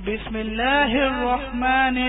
بسم الله الرحمن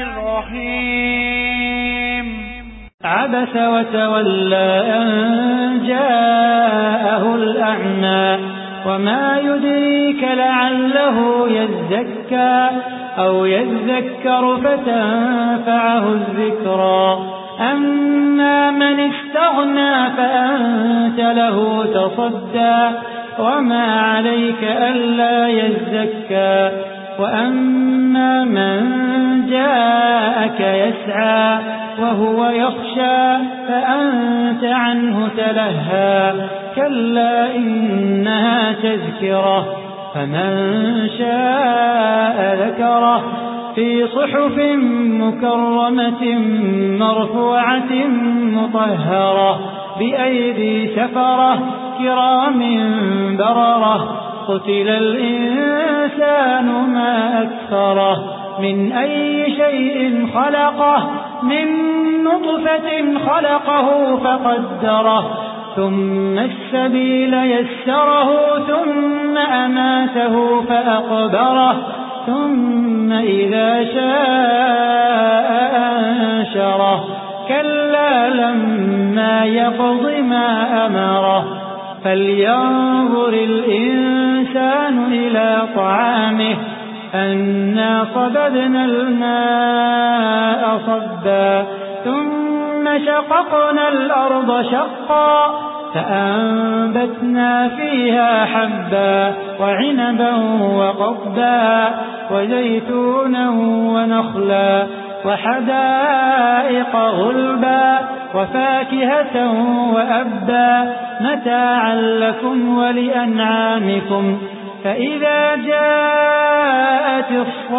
الرحيم. عبس وتولى أن جاءه الأعمى وما يدريك لعله يزكى أو يذكر فتنفعه الذكرى. أما من استغنى فأنت له تصدى وما عليك ألا يزكى. وأما من جاءك يسعى وهو يخشى فأنت عنه تلهى. كلا إنها تذكرة فمن شاء ذكره في صحف مكرمة مرفوعة مطهرة بأيدي سفرة كرام بررة. قتل الإنسان ما أكفره من أي شيء خلقه من نطفة خلقه فقدره ثم السبيل يسره ثم أماته فأقبره ثم إذا شاء أنشره. كلا لما يقض ما أمره. فلينظر الإنسان إلى طعامه أنا صببنا الماء صبا ثم شققنا الأرض شقا فأنبتنا فيها حبا وعنبا وقضبا وزيتونا ونخلا وحدائق غلبا وفاكهة وأبا متاعا لكم ولأنعامكم. فإذا جاءت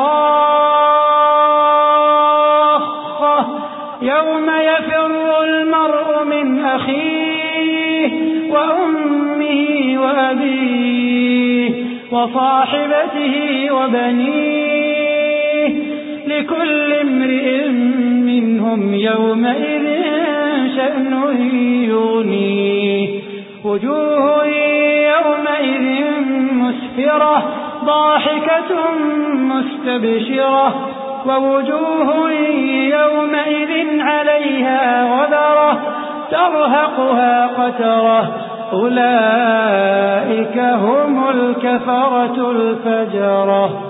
الصاخة يوم يفر المرء من أخيه وأمه وأبيه وصاحبته وبنيه لكل امرئ منهم يومئذ شأن يغنيه. وجوه يومئذ مسفرة ضاحكة مستبشرة ووجوه يومئذ عليها غبرة ترهقها قترة. أولئك هم الكفرة الفجرة.